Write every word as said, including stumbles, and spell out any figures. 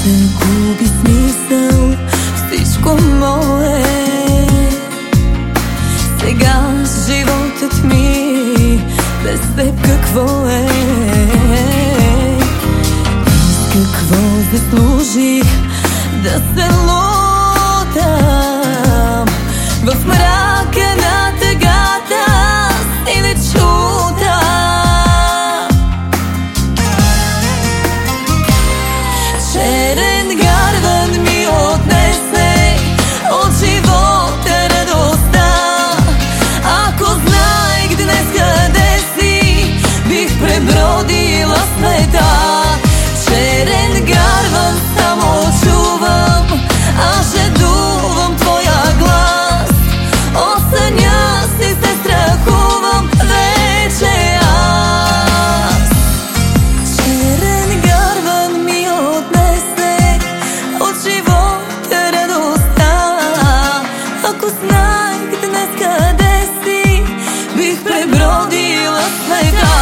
загуби смисъл всичко мое. Сега животът ми без теб какво е? С какво заслужих да се лутам в мрака на тъгата и не чута? Черен гарван ми отнесе от живота радостта. Ако знаех днес къде си, бих пребродила смета. Черен гарван само чувам, аз жадувам твоя глас. От съня си се страхувам вече аз. Черен гарван ми отнесе от живота радостта. Ако знаех днес къде си, бих пребродила света.